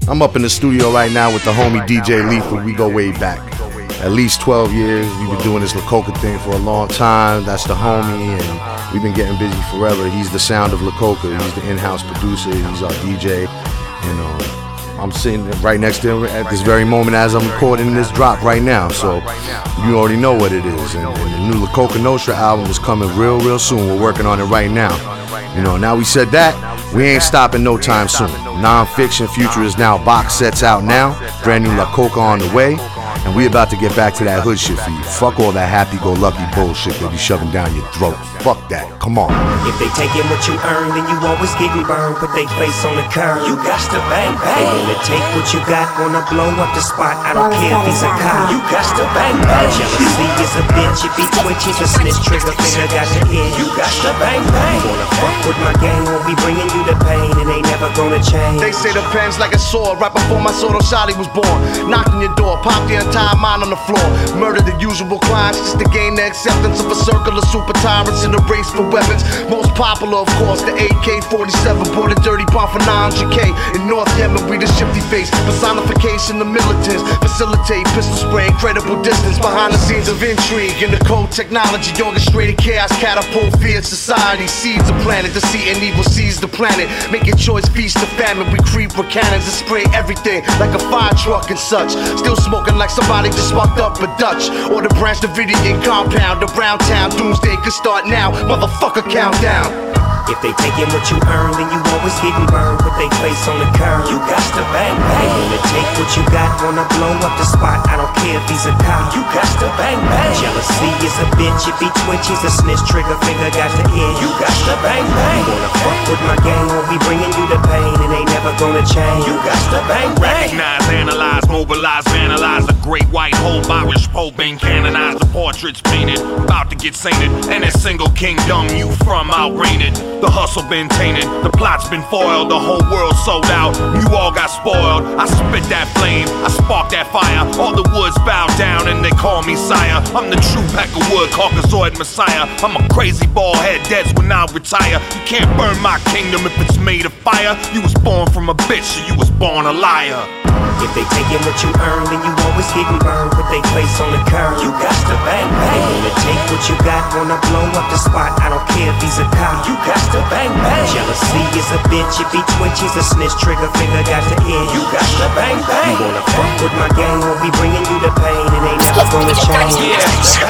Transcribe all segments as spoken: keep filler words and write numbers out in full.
I'm up in the studio right now with the homie D J Lethal. We go way back. At least twelve years. We've been doing this La Coca thing for a long time. That's the homie, and we've been getting busy forever. He's the sound of La Coca. He's the in-house producer. He's our D J. And um, I'm sitting right next to him at this very moment as I'm recording this drop right now. So you already know what it is. And, and the new La Coca Nostra album is coming real, real soon. We're working on it right now. You know, now we said that, we ain't stopping no time soon. Non-fiction Future is now box sets out now. Brand new La Coca on the way. And we about to get back to that hood shit for you. Fuck all that happy-go-lucky bullshit they be shoving down your throat. Fuck that. Come on. If they taking what you earn, then you always getting burned. Put they face on the curb. You got to bang bang. They wanna take what you got, wanna blow up the spot. I don't care if he's a cop. You got to bang bang. Jealousy is a bitch. If he twitches a snitch, trigger finger got to hit. You got to bang bang. You wanna fuck with my gang, won't be bringing you the pain. It ain't never gonna change. They say the pen's like a sword. Right before my Soto Shadi was born, knocked on your door, popped the entire mind on the floor. Murder the usual crimes just to gain the acceptance of a circle of super tyrants in a race for weapons. Most popular, of course, the A K forty-seven. Bought a dirty bomb for nine hundred K. In North Yemen, we the shifty face. Personification of militants. Facilitate pistol spray, incredible distance. Behind the scenes of intrigue in the code technology. Orchestrated chaos, catapult fear society. Seeds the planet, the sea and evil seize the planet. Making choice, feast the famine. We creep with cannons and spray everything like a fire truck and such. Still smoking like somebody just sparked up a Dutch. Or the Branch Davidian compound around town. Doomsday could start now, motherfucker, countdown. If they taking what you earn, then you always getting burned. Put they face on the curb. You got to bang bang. They wanna take what you got, wanna blow up the spot. I don't care if he's a cop. You got to bang bang. Jealousy is a bitch. If he twitches a snitch, trigger finger got to hit. You got to bang bang. You wanna fuck with my gang, won't be bringing you the pain. It ain't never gonna change. You got to bang bang. Recognize, analyze, mobilize, vandalize. The great white hope, Irish Pope being canonized. The portraits painted, about to get sainted. And a single kingdom you from outrated. The hustle been tainted, the plot's been foiled. The whole world sold out, you all got spoiled. I spit that flame, I spark that fire. All the woods bow down and they call me sire. I'm the true pack of wood, Caucasoid messiah. I'm a crazy bald head, deads when I retire. You can't burn my kingdom if it's made of fire. You was born from a bitch, so you was born a liar. If they taking what you earn, then you always getting burned. Put they face on the curb. You got to bang bang. They wanna take what you got, wanna blow up the spot. I don't care if he's a cop. You got to bang bang. Jealousy is a bitch. If he twitches a snitch, trigger finger got to hit. You got to bang bang. You wanna fuck with my gang, won't be bringing you the pain. It ain't never gonna change. Yeah.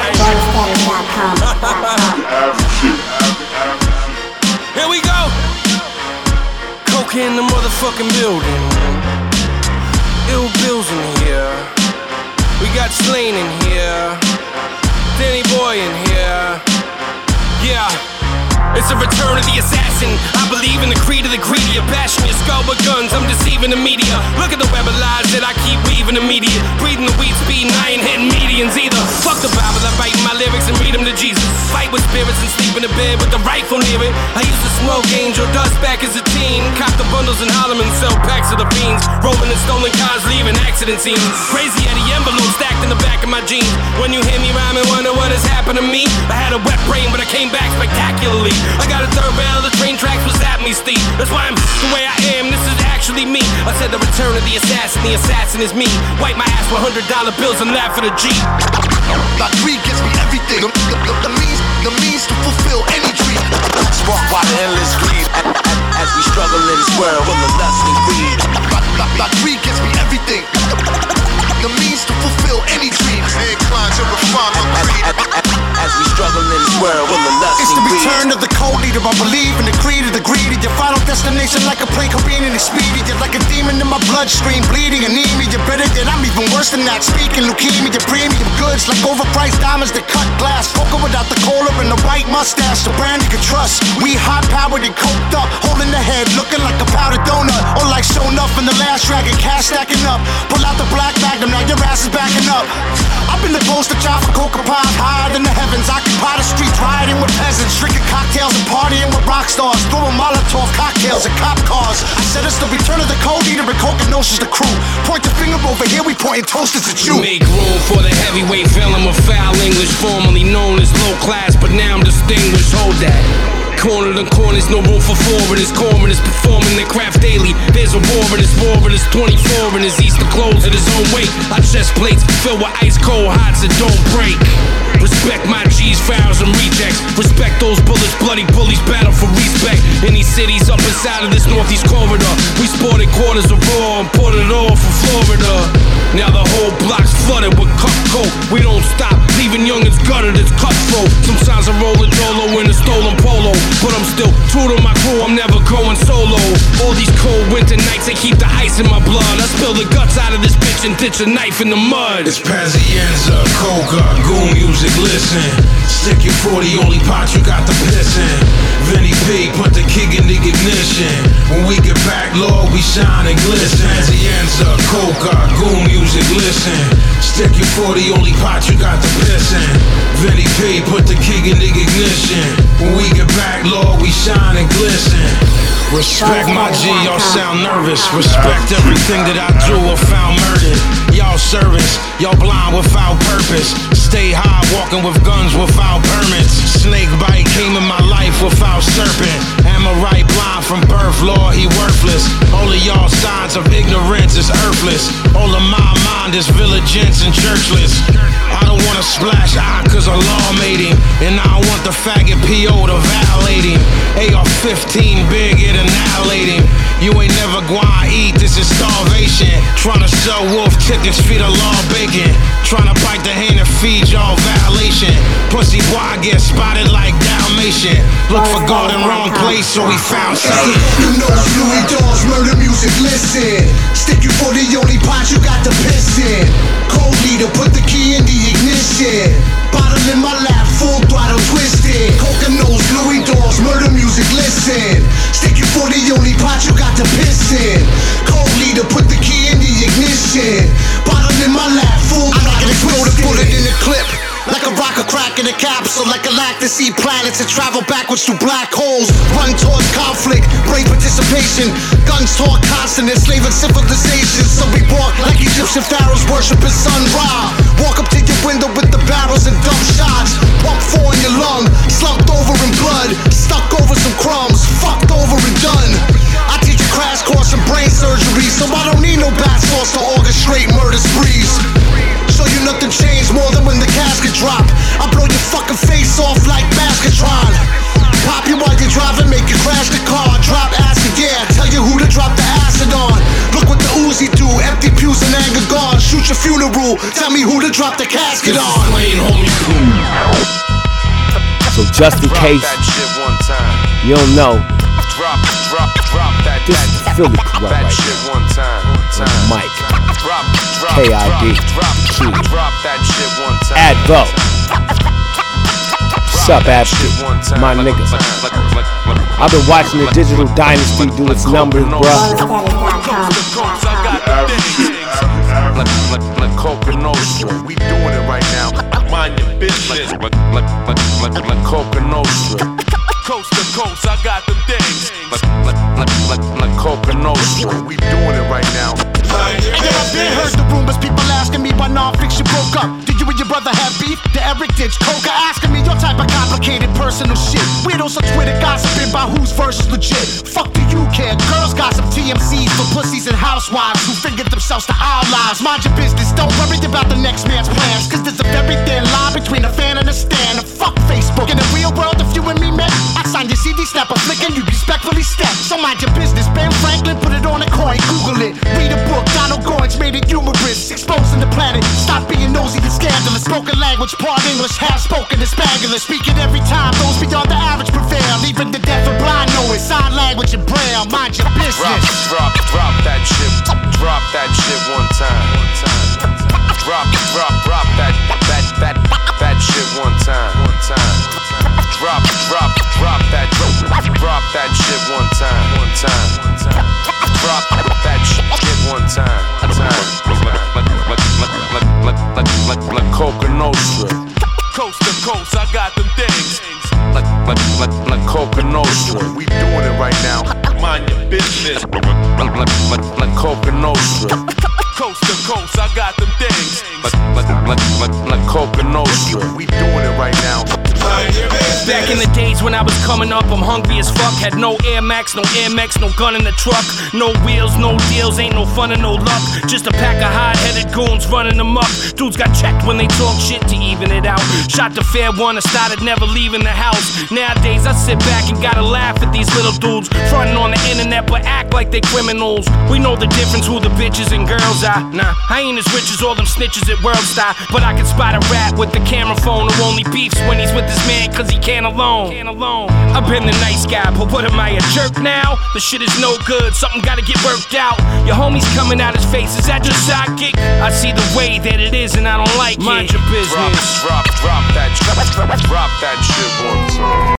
Here we go. Coke in the motherfucking building. Ill Bills in here. We got Slain in here. Danny Boy in here. Yeah. It's a return of the assassin. I believe in the creed of the greedy. A passionate skull with guns, I'm deceiving the media. Look at the web of lies that I keep weaving immediate. Breathing the weed speed and I ain't hitting medians either. Fuck the Bible, I write my lyrics and read them to Jesus. Fight with spirits and sleep in the bed with the rifle near it. I used to smoke angel dust back as a teen. Cop the bundles in Harlem and sell packs of the beans. Rolling in stolen cars, leaving accident scenes. Crazy Eddie envelope stacked in the back of my jeans. When you hear me rhyming, wonder what has happened to me. I had a wet brain, but I came back spectacularly. I got a third barrel of the train tracks was at me, Steve. That's why I'm the way I am, this is actually me. I said the return of the assassin, the assassin is me. Wipe my ass with one hundred dollar bills and laugh at a G. My greed gets me everything. The, the, the, the, means, the means to fulfill any dream. Sparked by the endless greed. As we struggle in this world full of lust and greed. My, my, my greed gets me everything. The means to fulfill any dream. Inclined to refine my greed. As we struggle in this world full of lust and greed. It's the return of the cold leader. I believe in the creed of the greedy. Your final destination like a plane careening and speedy. You're like a demon in my bloodstream, bleeding anemia. You're better than I'm even worse than that. Speaking leukemia, your premium goods like overpriced diamonds that cut glass. Poker without the collar and the white mustache. The brand you can trust. We hot powered and coked up, holding the head, looking like a powdered donut. Or like shown up in the last dragon, cash stacking up. Pull out the black magnum, now your ass is backing up. I've been the poster child for coca pies, higher than the heavens. Occupy the streets, rioting with peasants, drinking cocktails and partying with rock stars, throwing Molotov cocktails at cop cars. I said it's the return of the cold eater and Coca Nostra's the crew. Point the finger over here, we pointing toasters at you. Make room for the heavyweight villain of foul English, formerly known as low class, but now I'm distinguished. Hold that. corner to corners, no room for foreigners. Coroners performing their craft daily. There's a war in this war in this twenty-four in his Easter clothes at his own weight. Our chest plates filled with ice cold hots that don't break. Respect my G's, fouls, and rejects. Respect those bullets, bloody bullies, battle for respect. In these cities up inside of this northeast corridor, we sported quarters of raw and poured it all from Florida. Now the whole block's flooded with cup coat. We don't stop, leaving youngins gutted, it's cutthroat. Sometimes I roll a Dolo in a stolen polo, but I'm still true to my crew, I'm never going solo. All these cold winter nights, they keep the ice in my blood. I spill the guts out of this bitch and ditch a knife in the mud. It's Pazienza, Coca, Goon music, listen. Stick your forty, only pot you got the piss in. Vinny P, put the kick in the ignition. When we get back, Lord, we shine and glisten. Pazienza, Coca, Goon music, listen. Stick your forty, only pot you got the piss in. Vinny P, put the kick in the ignition. When we get back, Lord, we shine and glisten. Respect my G, y'all sound nervous. Respect everything that I do or found murdered. Y'all service, y'all blind without purpose. Stay high, walking with guns without permits. Snake bite came in my life without serpent. Amorite blind from birth, Lord, he worthless. All of y'all signs of ignorance is earthless. All of my mind is villagents and churchless. I don't wanna splash eye cause a law made him. And I don't want the faggot P O to violate him. A R fifteen big, it annihilate him. You ain't never gonna eat, this is starvation. Tryna sell wolf chickens, feed a law bacon. Tryna bite the hand and feed y'all violation. Pussy boy get spotted like Dalmatian. Look for God in wrong place, so we found Satan. You know Louis Dawes, murder music, listen. Stick you for the only pot you got to piss in. Cold leader, put the key in the ignition. Bottle in my lap, full throttle twisted. Coca nose, Louis Dawes, murder music, listen. Stick you for the only pot you got to piss in. Cold leader, put the key in the ignition. Bottle in my lap, full throttle twisted. Throw the bullet in the clip. Like a rocket crack in a capsule, like a lack to see planets and travel backwards through black holes. Run towards conflict, brave participation. Guns talk constant, enslaving civilization. So we walk like Egyptian pharaohs worshiping Sun Ra. Walk up to your window with the barrels and dump shots. Pump four in your lung, slumped over in blood. Stuck over some crumbs, fucked over and done. I teach a crash course in brain surgery, so I don't need no bat sauce to orchestrate murder sprees. Show you nothing changed more than when the casket drop. I blow your fucking face off like Basketron. Pop you while you're driving, make you crash the car. Drop acid, yeah, tell you who to drop the acid on. Look what the Uzi do, empty pews and anger gone. Shoot your funeral, tell me who to drop the casket on. So just in case you don't know, this is Philly Corrupt right now. Mike, K I D, Key, Advo. What's up, Advo? My nigga. I've been watching the Digital Dynasty do its numbers, bruh. We doing it right now. Mind your business. Like Coca Nostra. Coast to coast, I got them things. Like, like, like, like, like Coca Nostra. We doing it right now. And then I've been heard the rumors, people asking me why non-fiction broke up. Did you and your brother have beef? The Eric ditch Coca asking me your type of complicated personal shit. Weirdos on Twitter gossiping about whose verse is legit. Fuck do you care? Girls gossip T M Cs for pussies and housewives who fingered themselves to our lives. Mind your business, don't worry about the next man's plans. Cause there's a very thin line between a fan and a stan. And fuck Facebook. In the real world, if you and me met, I sign your C D, snap a flick and you respectfully step. So mind your business, Ben Franklin put it on a coin, Google it, read a book. Donald Goins made it humorous, exposing the planet. Stop being nosy and scandalous. Spoken language, part English, half spoken is Spanglish. Speaking every time, those beyond the average prevail. Even the deaf and blind know it. Sign language and braille. Mind your business. Drop, drop, drop that shit. Drop that shit one time. One time. Drop, drop, drop that, that, that, that shit one time. One time. Drop, drop, drop that, drop that shit one time. One time. Drop that shit one time. One time. Like, like, like, like, like, like, like, like Coca Nostra. Coast to coast, I got them things. Like, like, like, like Coca Nostra. We doing it right now. Mind your business. Like, like, like, like Coca Nostra. Coast to coast, I got them things. Like, like, like, like, like Coca Nostra. We doing it right now. Mind your business. Back in the days when I was coming up, I'm hungry as fuck. Had no Air Max, no Air Max, no gun in the truck. No wheels, no deals, ain't no fun and no luck. Just a pack of hard-headed goons running them up. Dudes got checked when they talk shit to even it out. Shot the fair one and started never leaving the house. Nowadays I sit back and gotta laugh at these little dudes fronting on the internet but act like they criminals. We know the difference who the bitches and girls are. Nah, I ain't as rich as all them snitches at World Star, but I can spot a rat with the camera phone who only beefs when he's with his man cause he can't alone. Can't alone. I've been the nice guy, but what am I, a jerk now? The shit is no good, something gotta get worked out. Your homie's coming out his face, is that your sidekick? I see the way that it is and I don't like it. Mind your business. Drop, drop, drop that, drop, drop that shit one time.